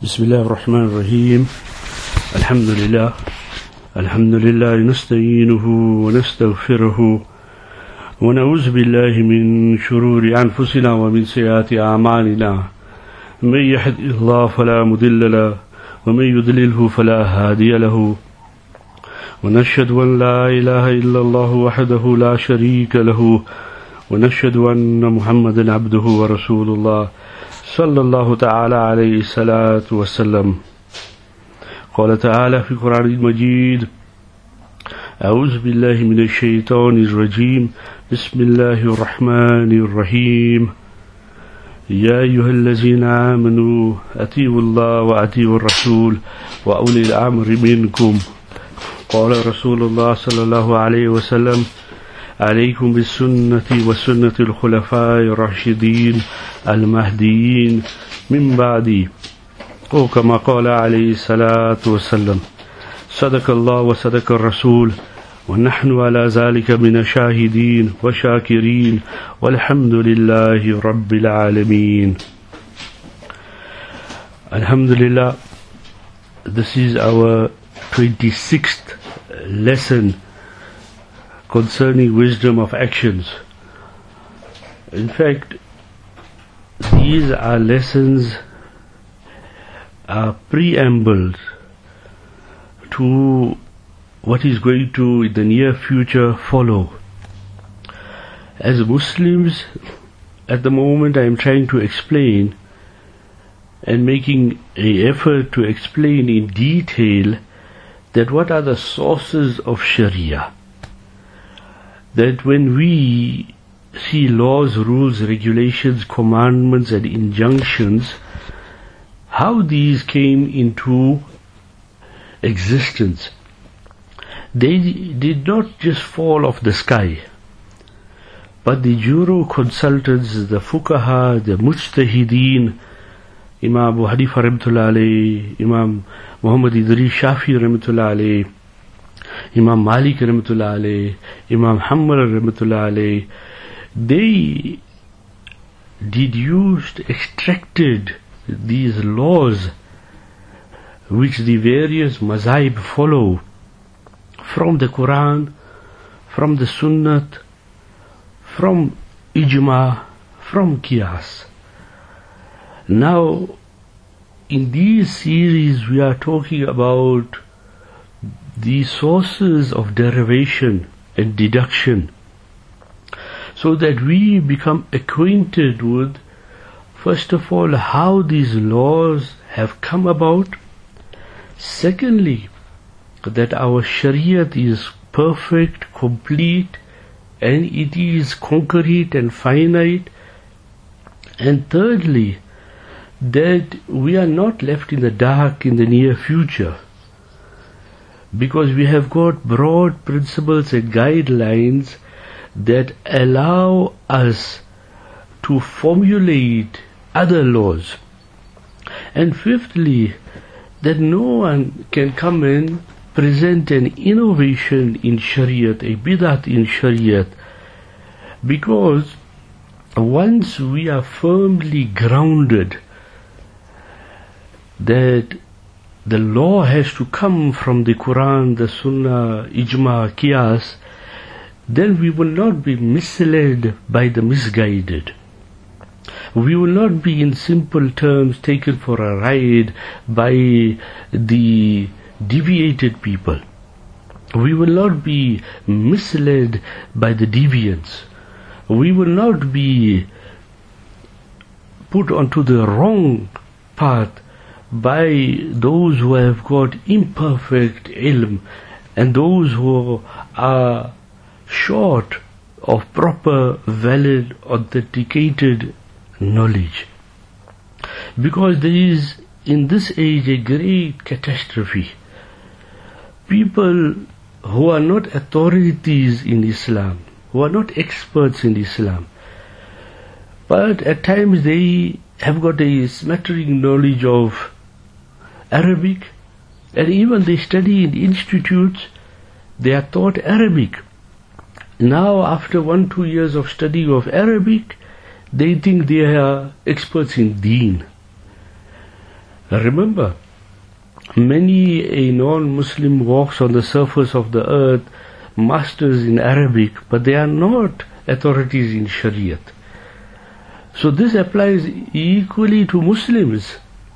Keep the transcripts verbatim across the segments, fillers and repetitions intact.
بسم الله الرحمن الرحيم. الحمد لله الحمد لله نستعينه ونستغفره ونعوذ بالله من شرور أنفسنا ومن سيئات أعمالنا. من يهد الله فلا مضل له ومن يضلله فلا هادي له، ونشهد أن لا إله إلا الله وحده لا شريك له، ونشهد أن محمدا عبده ورسول الله صلى الله تعالى عليه الصلاة والسلام. قال تعالى في القرآن المجيد: أعوذ بالله من الشيطان الرجيم، بسم الله الرحمن الرحيم. يا أيها الذين آمنوا أطيعوا الله وأطيعوا الرسول وأولي الأمر منكم. قال رسول الله صلى الله عليه وسلم: عليكم بالسنة وسنة الخلفاء الراشدين المهديين من بعدي، أو كما قال عليه الصلاة والسلام. صدق الله وصدق الرسول، ونحن على ذلك من الشاهدين وشاكرين، والحمد لله رب العالمين. Alhamdulillah, this is our twenty-sixth lesson concerning wisdom of actions. In fact, these are lessons, are preambles to what is going to in the near future follow. As Muslims, at the moment I am trying to explain and making an effort to explain in detail that what are the sources of Sharia. That when we see laws, rules, regulations, commandments and injunctions, how these came into existence. They did not just fall off the sky, but the juru consultants, the fuqaha, the mujtahideen, Imam Abu Hanifa rahmatullah alayhi, Imam Muhammad Idris Shafi rahmatullah alayhi, Imam Malik rahmatullah alayhi, Imam Hanbal rahmatullah alayhi, they deduced, extracted these laws which the various mazahib follow from the Quran, from the Sunnat, from Ijma, from Qiyas. Now, in these series we are talking about the sources of derivation and deduction, so that we become acquainted with, first of all, how these laws have come about. Secondly, that our Shariat is perfect, complete, and it is concrete and finite. And thirdly, that we are not left in the dark in the near future, because we have got broad principles and guidelines that allow us to formulate other laws. And fifthly, that no one can come and present an innovation in Shariat, a bidat in Shariat, because once we are firmly grounded that the law has to come from the Quran, the Sunnah, Ijma, Qiyas, then we will not be misled by the misguided. We will not be, in simple terms, taken for a ride by the deviated people. We will not be misled by the deviants. We will not be put onto the wrong path by those who have got imperfect ilm and those who are short of proper, valid, authenticated knowledge. Because there is in this age a great catastrophe. People who are not authorities in Islam, who are not experts in Islam, but at times they have got a smattering knowledge of Arabic, and even they study in institutes, they are taught Arabic. Now after one, two years of study of Arabic, they think they are experts in Deen. Remember, many a non-Muslim walks on the surface of the earth, masters in Arabic, but they are not authorities in Shariat. So this applies equally to Muslims,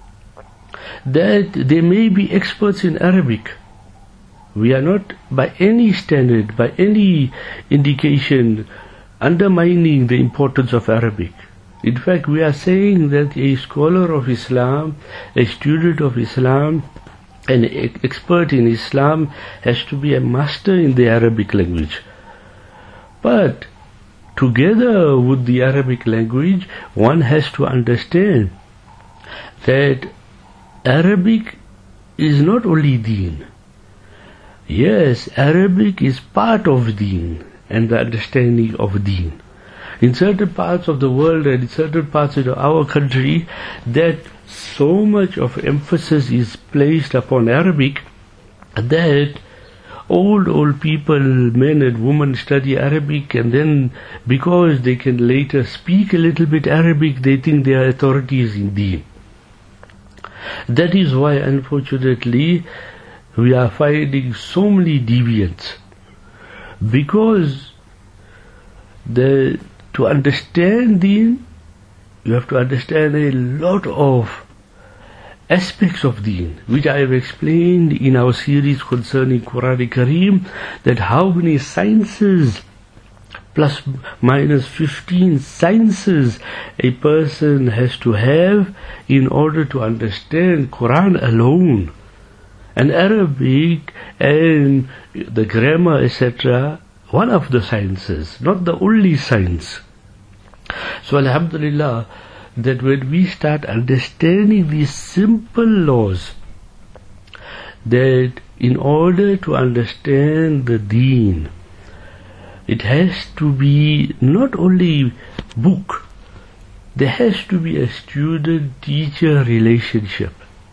that they may be experts in Arabic. We are not by any standard, by any indication, undermining the importance of Arabic. In fact, we are saying that a scholar of Islam, a student of Islam, an expert in Islam has to be a master in the Arabic language. But together with the Arabic language, one has to understand that Arabic is not only deen. Yes, Arabic is part of deen and the understanding of deen. In certain parts of the world and in certain parts of our country, that so much of emphasis is placed upon Arabic that old, old people, men and women study Arabic, and then because they can later speak a little bit Arabic, they think they are authorities in deen. That is why, unfortunately, we are finding so many deviants, because the to understand deen, you have to understand a lot of aspects of deen, which I have explained in our series concerning Quran Kareem, that how many sciences, plus minus fifteen sciences, a person has to have in order to understand Quran alone. And Arabic and the grammar, et cetera, one of the sciences, not the only science. So alhamdulillah, that when we start understanding these simple laws, that in order to understand the deen, it has to be not only book, there has to be a student-teacher relationship.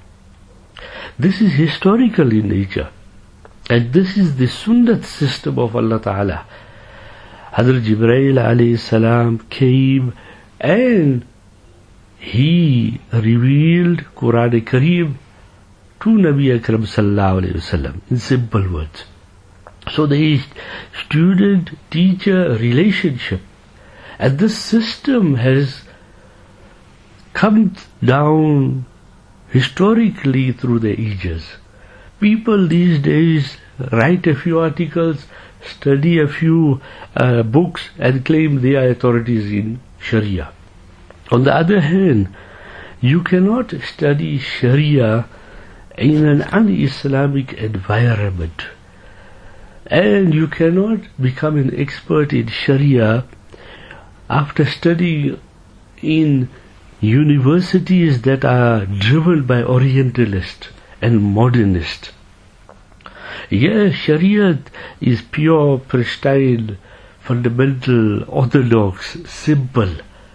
This is historical in nature, and this is the sunnat system of Allah Ta'ala. Hazrat Jibreel alayhi salam came and he revealed Quran Kareem to Nabi Akram sallallahu alayhi wasallam in simple words. So there is student-teacher relationship, and this system has come down historically through the ages. People these days write a few articles, study a few uh, books, and claim they are authorities in Sharia. On the other hand, you cannot study Sharia in an un-Islamic environment, and you cannot become an expert in Sharia after studying in universities that are driven by Orientalists and modernists. Yes, Sharia is pure, pristine, fundamental, orthodox, simple.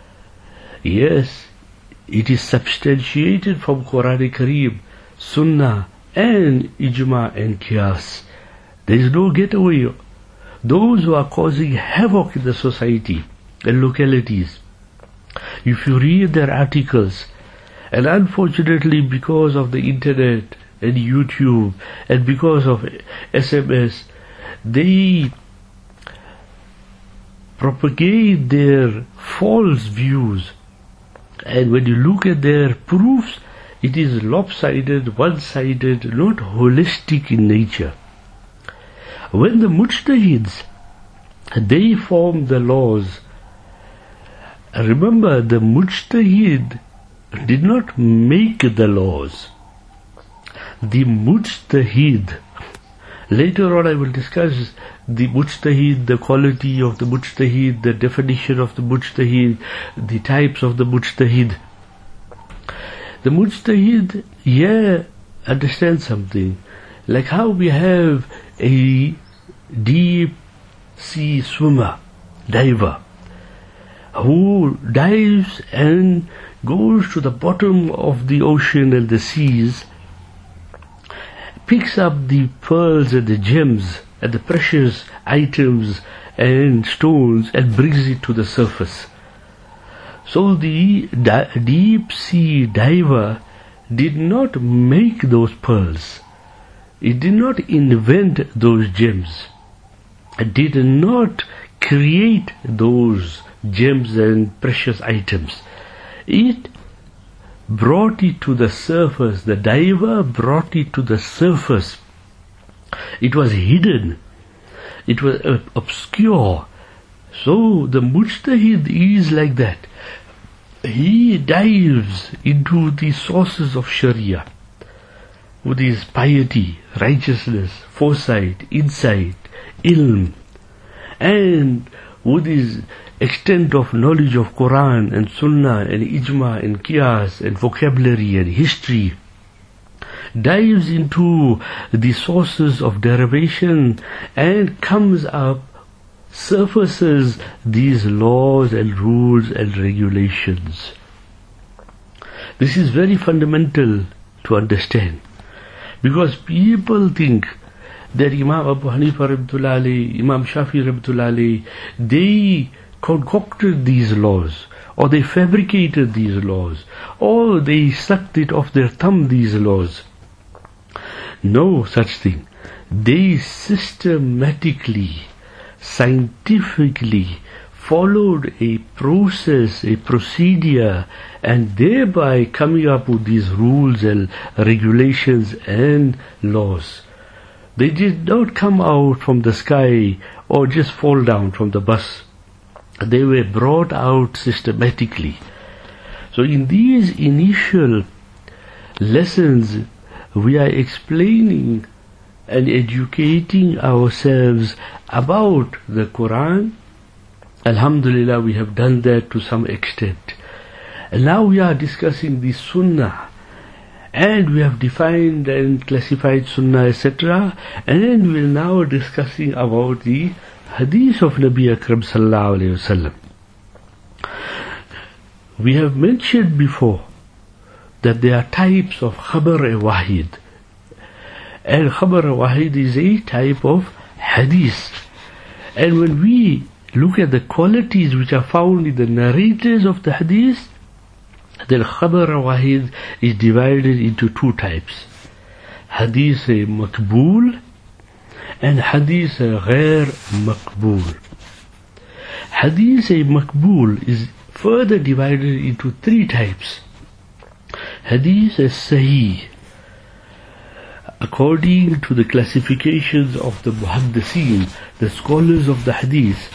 Yes, it is substantiated from Quran Kareem, Sunnah, and Ijma and Qiyas. There is no getaway. Those who are causing havoc in the society and localities, if you read their articles, and unfortunately because of the internet and YouTube and because of S M S, they propagate their false views, and when you look at their proofs, it is lopsided, one-sided, not holistic in nature. When the mujtahids, they form the laws, remember, the mujtahid did not make the laws. The mujtahid, later on I will discuss the mujtahid, the quality of the mujtahid, the definition of the mujtahid, the types of the mujtahid. The mujtahid, yeah, understand something. Like how we have a deep sea swimmer, diver, who dives and goes to the bottom of the ocean and the seas, picks up the pearls and the gems and the precious items and stones and brings it to the surface. So the di- deep sea diver did not make those pearls. It did not invent those gems. It did not create those gems and precious items. It brought it to the surface. The diver brought it to the surface. It was hidden. It was uh, obscure. So the mujtahid is like that. He dives into the sources of Sharia with his piety, righteousness, foresight, insight, ilm, and with his extent of knowledge of Quran and Sunnah and Ijma and Qiyas and vocabulary and history, dives into the sources of derivation and comes up, surfaces these laws and rules and regulations. This is very fundamental to understand, because people think that Imam Abu Hanifa Rahmatullah alayhi, Imam Shafi Rahmatullah alayhi, they concocted these laws, or they fabricated these laws, or they sucked it off their thumb, these laws. No such thing. They systematically, scientifically followed a process, a procedure, and thereby coming up with these rules and regulations and laws. They did not come out from the sky or just fall down from the bus. They were brought out systematically. So in these initial lessons, we are explaining and educating ourselves about the Quran. Alhamdulillah, we have done that to some extent. And now we are discussing the Sunnah, and we have defined and classified Sunnah, et cetera. And then we are now discussing about the Hadith of Nabi Akram Sallallahu Alaihi Wasallam. We have mentioned before that there are types of Khabar-e-Wahid. And Khabar-e-Wahid is a type of Hadith. And when we look at the qualities which are found in the narrators of the Hadith, then Khabar-e-Wahid is divided into two types. Hadith-e-Makbool and Hadith-e-Ghair Makbool. Hadith-e-Makbool is further divided into three types. Hadith-e-Sahih, according to the classifications of the Muhaddithin, the scholars of the Hadith,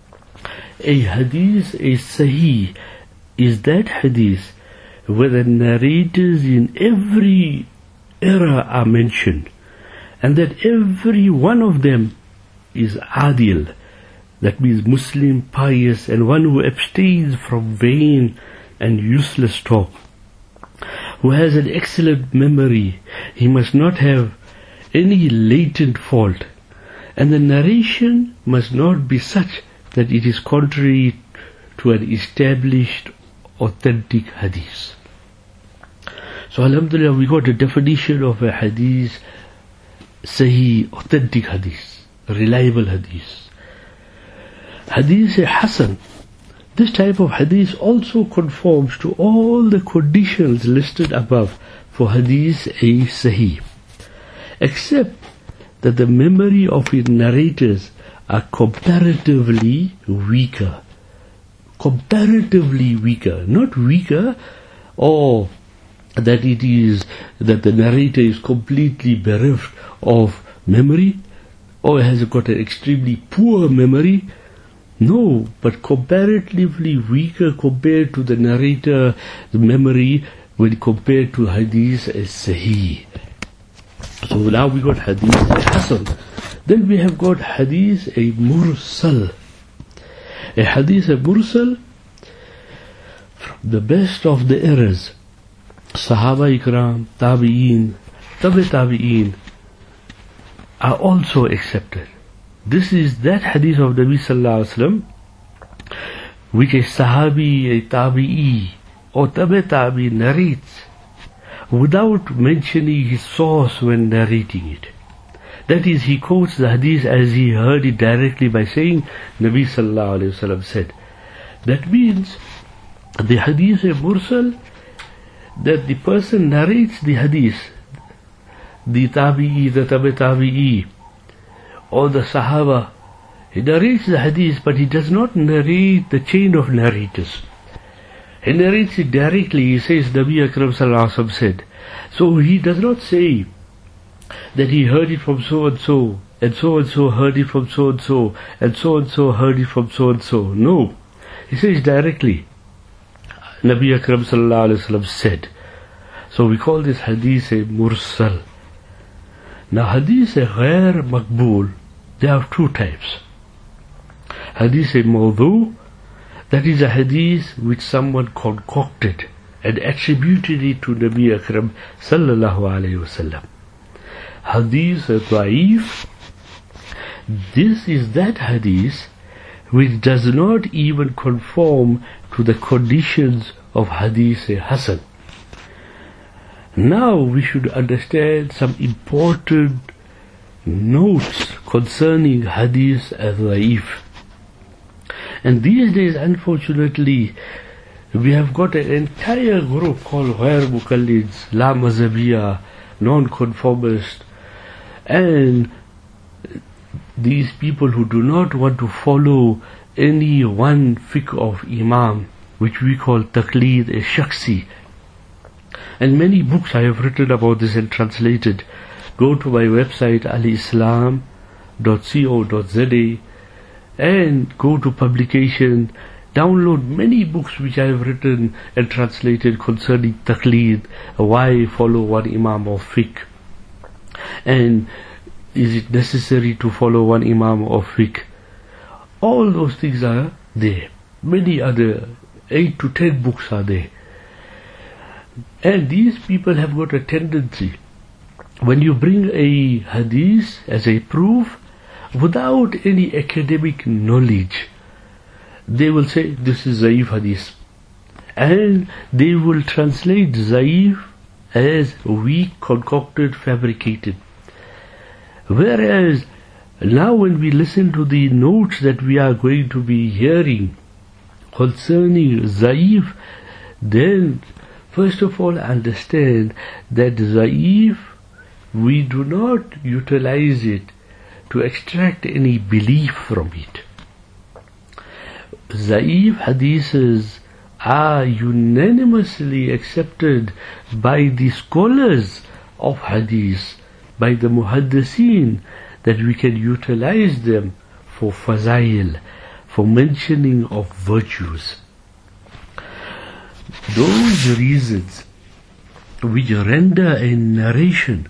a Hadith-e-Sahih is that Hadith where the narrators in every era are mentioned, and that every one of them is adil, that means Muslim, pious, and one who abstains from vain and useless talk, who has an excellent memory. He must not have any latent fault, and the narration must not be such that it is contrary to an established authentic hadith. So alhamdulillah, we got a definition of a hadith, sahih, authentic hadith, reliable hadith. Hadith Hasan, this type of hadith also conforms to all the conditions listed above for hadith a sahih, except that the memory of its narrators are comparatively weaker. Comparatively weaker, not weaker, or that it is that the narrator is completely bereft of memory, or has got an extremely poor memory. No, but comparatively weaker compared to the narrator, the memory, when compared to hadith as sahih. So now we got hadith hasan. Then we have got hadith a mursal. A hadith a mursal, from the best of the eras, Sahaba Ikram, Tabi'een, Tabi Tabi'een, are also accepted. This is that hadith of Nabi Sallallahu Alaihi Wasallam which a Sahabi, a Tabi'i, or Tabi Tabi narrates without mentioning his source when narrating it. That is, he quotes the hadith as he heard it directly by saying, Nabi Sallallahu Alaihi Wasallam said. That means the hadith mursal that the person narrates the hadith, the tabi'i, the tabi tabi'i, or the sahaba, he narrates the hadith, but he does not narrate the chain of narrators. He narrates it directly. He says, Nabi Akram Sallallahu Alaihi Wasallam said. So he does not say that he heard it from so and so, and so and so heard it from so and so, and so and so heard it from so and so. No. He says directly, Nabi Akram Sallallahu Alaihi Wasallam said. So we call this hadith a mursal. Now hadith a ghair maqbool, there are two types. Hadith a mawdu, that is a hadith which someone concocted and attributed it to Nabi Akram Sallallahu Alaihi Wasallam. Hadith a da'if, this is that hadith which does not even conform to the conditions of hadith a hasan. Now we should understand some important notes concerning hadith al-da'if. And these days, unfortunately, we have got an entire group called Ghair Muqallids, La Mazhabiyya, non-conformist, and these people who do not want to follow any one fiqh of Imam, which we call Taqleed e Shakhsi. And many books I have written about this and translated. Go to my website al islam dot co dot z a and go to publication, download many books which I have written and translated concerning Taqleed, why follow one Imam of fiqh, and is it necessary to follow one Imam of fiqh. All those things are there. Many other, eight to ten books are there. And these people have got a tendency, when you bring a hadith as a proof, without any academic knowledge, they will say this is Zaif hadith, and they will translate Zaif as weak, concocted, fabricated. Whereas now when we listen to the notes that we are going to be hearing concerning Zaif, then first of all understand that Zaif, we do not utilize it to extract any belief from it. Zaif hadiths are unanimously accepted by the scholars of hadith, by the muhaddiseen, that we can utilize them for fazail, for mentioning of virtues. Those reasons which render a narration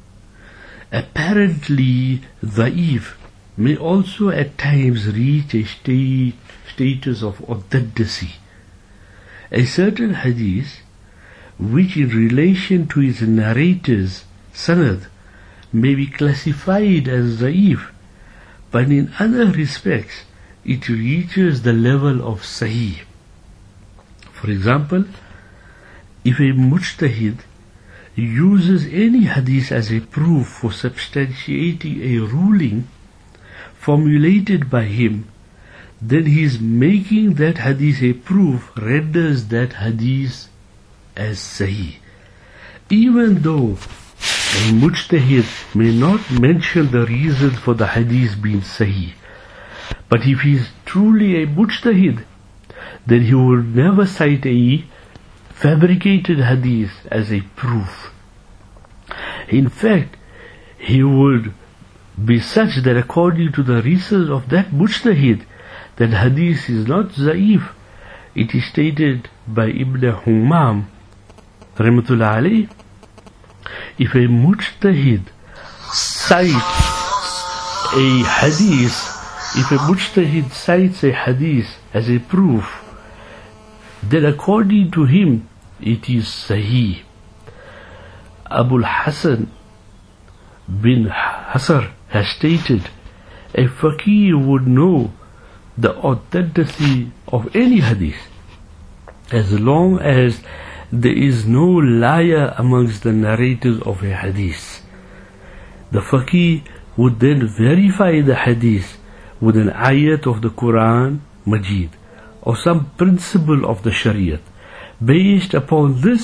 apparently da'if may also at times reach a state, status of authenticity. A certain hadith, which in relation to its narrators, sanad, may be classified as da'if, but in other respects it reaches the level of sahih. For example, if a mujtahid uses any hadith as a proof for substantiating a ruling formulated by him, then he is making that hadith a proof, renders that hadith as sahih. Even though a mujtahid may not mention the reasons for the hadith being sahih, but if he is truly a mujtahid, then he will never cite a fabricated hadith as a proof. In fact, he would be such that according to the reasons of that mujtahid, that hadith is not za'if. It is stated by Ibn Humam, rahmatullah alayh, if a mujtahid cites a hadith, if a mujtahid cites a hadith as a proof, then according to him it is sahih. Abul Hasan bin Hasar has stated, a faqih would know the authenticity of any hadith as long as there is no liar amongst the narrators of a hadith. The faqih would then verify the hadith with an ayat of the Quran Majid or some principle of the Shariat. Based upon this,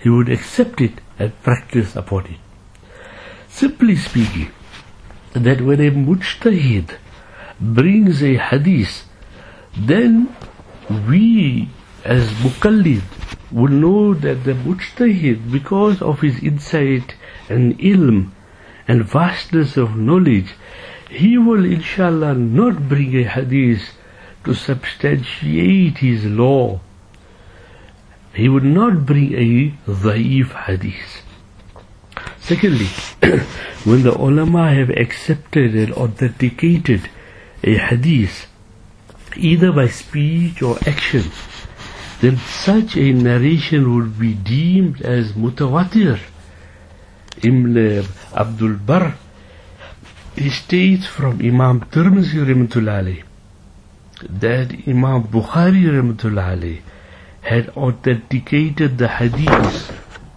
he would accept it and practice upon it. Simply speaking, that when a mujtahid brings a hadith, then we as muqallid will know that the mujtahid, because of his insight and ilm and vastness of knowledge, he will inshallah not bring a hadith to substantiate his law. He would not bring a dhaif hadith. Secondly, when the ulama have accepted and authenticated a hadith, either by speech or action, then such a narration would be deemed as mutawatir. Ibn Abdul Barr, he states from Imam Tirmidhi rahmatullah alayhi that Imam Bukhari rahmatullah alayhi had authenticated the hadith.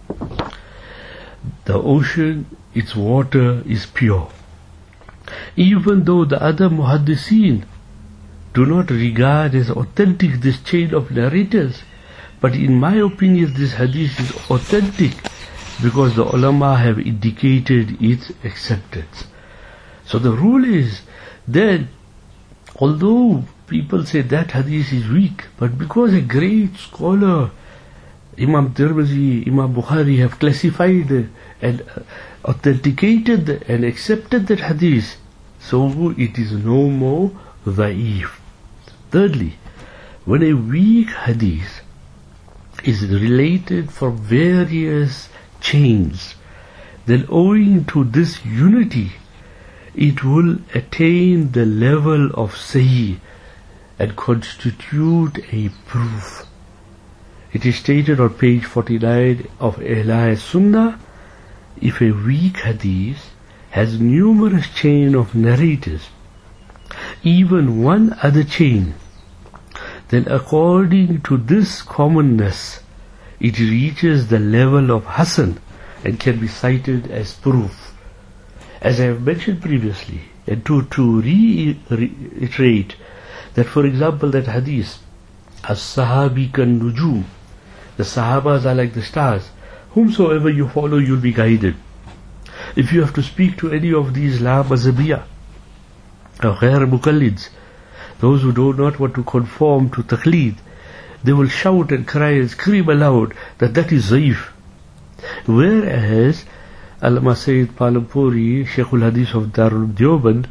The ocean, its water is pure. Even though the other muhaddiseen do not regard as authentic this chain of narrators, but in my opinion this hadith is authentic because the ulama have indicated its acceptance. So the rule is that although people say that hadith is weak, but because a great scholar, Imam Tirmidhi, Imam Bukhari have classified and authenticated and accepted that hadith, so it is no more dhaif. Thirdly, when a weak hadith is related from various chains, then owing to this unity, it will attain the level of sahih and constitute a proof. It is stated on page forty-nine of Ihya Sunnah, if a weak hadith has numerous chain of narrators, even one other chain, then according to this commonness, it reaches the level of Hasan and can be cited as proof. As I have mentioned previously, and to, to reiterate, that for example that hadith, as-sahabi kan nujum, the sahabas are like the stars, whomsoever you follow you'll be guided. If you have to speak to any of these la mazhabiyah or ghair muqallids, those who do not want to conform to taqleed, they will shout and cry and scream aloud that that is zaif. Whereas Allama Sayyid Palampuri, Shaykhul Hadith of Darul Deoband,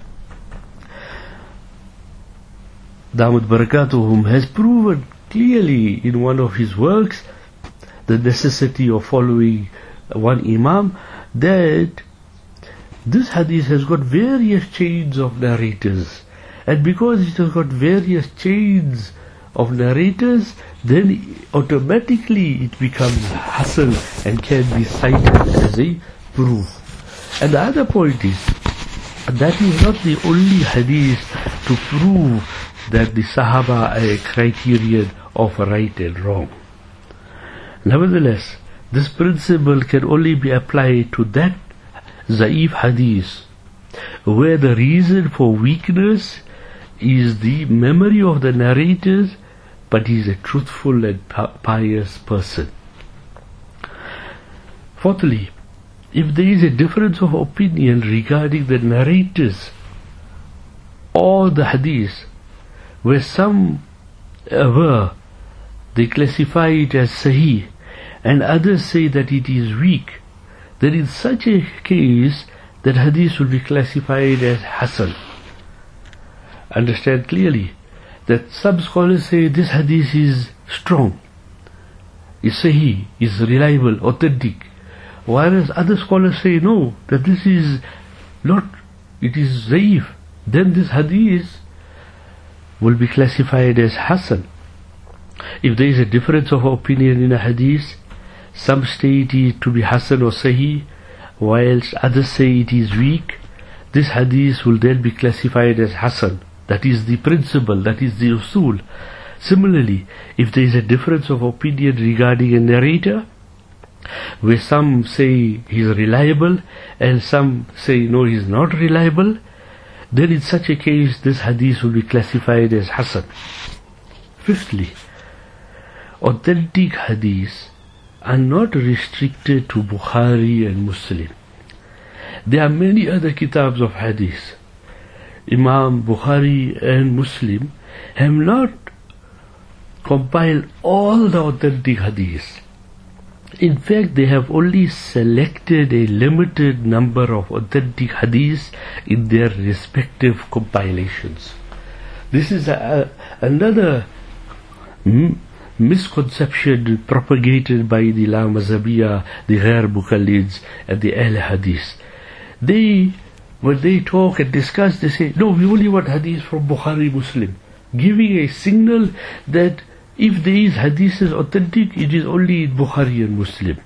Damat Barakatuhum, has proven clearly in one of his works the necessity of following one imam, that this hadith has got various chains of narrators, and because it has got various chains of narrators, then automatically it becomes hasan and can be cited as a proof. And the other point is, that is not the only hadith to prove that the Sahaba are a criterion of right and wrong. Nevertheless, this principle can only be applied to that zaif hadith where the reason for weakness is the memory of the narrators, but he is a truthful and pious person. Fourthly, if there is a difference of opinion regarding the narrators or the hadith, where some aver they classify it as sahih and others say that it is weak, then in such a case that hadith will be classified as hasan. Understand clearly that some scholars say this hadith is strong, is sahih, is reliable, authentic, whereas other scholars say no, that this is not, it is zaif. Then this hadith will be classified as hasan. If there is a difference of opinion in a hadith, some state it to be hasan or sahih, whilst others say it is weak, this hadith will then be classified as hasan. That is the principle, that is the usul. Similarly, if there is a difference of opinion regarding a narrator, where some say he is reliable and some say no, he is not reliable, then in such a case this hadith will be classified as hasan. Fifthly, authentic hadiths are not restricted to Bukhari and Muslim. There are many other kitabs of hadith. Imam Bukhari and Muslim have not compiled all the authentic hadiths. In fact, they have only selected a limited number of authentic hadiths in their respective compilations. This is a, another m- misconception propagated by the La Mazhabiyya, the Ghair Muqallids, and the Ahl Hadith. They, when they talk and discuss, they say, no, we only want hadith from Bukhari Muslim, giving a signal that if there is hadith is authentic, it is only in Bukhari and Muslim.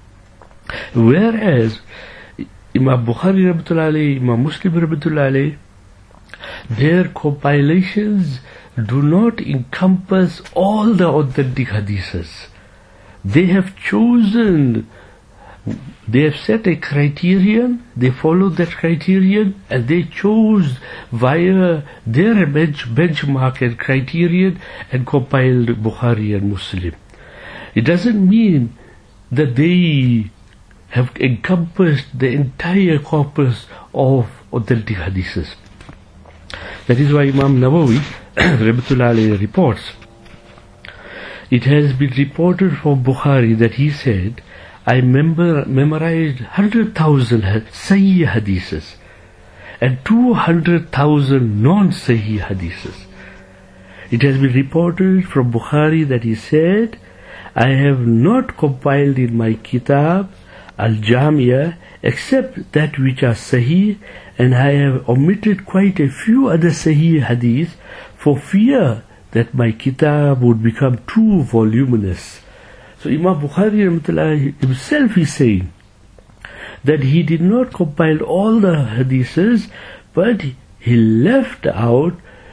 Whereas Imam Bukhari Rahmatullah Alayhi, Imam Muslim Rahmatullah Alayhi, their compilations do not encompass all the authentic hadiths. They have chosen, they have set a criterion, they followed that criterion, and they chose via their bench, benchmark and criterion and compiled Bukhari and Muslim. It doesn't mean that they have encompassed the entire corpus of authentic hadiths. That is why Imam Nawawi Rahmatullah Alayhi reports, it has been reported from Bukhari that he said, I member, memorized one hundred thousand Sahih hadiths and two hundred thousand non-Sahih hadiths. It has been reported from Bukhari that he said, I have not compiled in my kitab Al-Jamia except that which are Sahih, and I have omitted quite a few other Sahih hadith for fear that my kitab would become too voluminous. So Imam Bukhari himself is saying that he did not compile all the hadiths, but he left out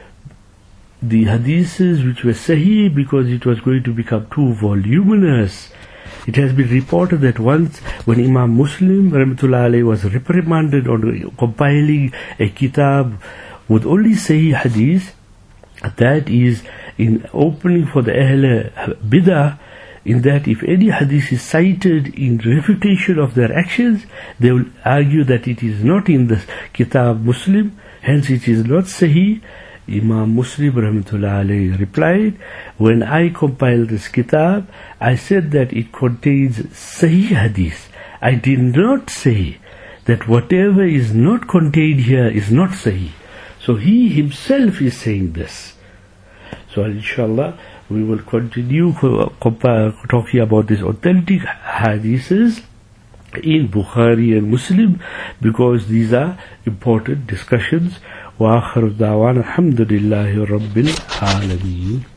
the hadiths which were Sahih because it was going to become too voluminous. It has been reported that once when Imam Muslim Rahmatullah Alayhi was reprimanded on compiling a kitab with only Sahih hadith, that is in opening for the Ahl Bid'ah, in that if any hadith is cited in refutation of their actions, they will argue that it is not in the Kitab Muslim, hence it is not Sahih. Imam Muslim Rahmatullah Alayhi replied, when I compiled this kitab, I said that it contains Sahih hadith. I did not say that whatever is not contained here is not Sahih. So he himself is saying this. So inshallah, we will continue talking about these authentic hadiths in Bukhari and Muslim, because these are important discussions. وآخر دعوانا الحمد لله رب العالمين.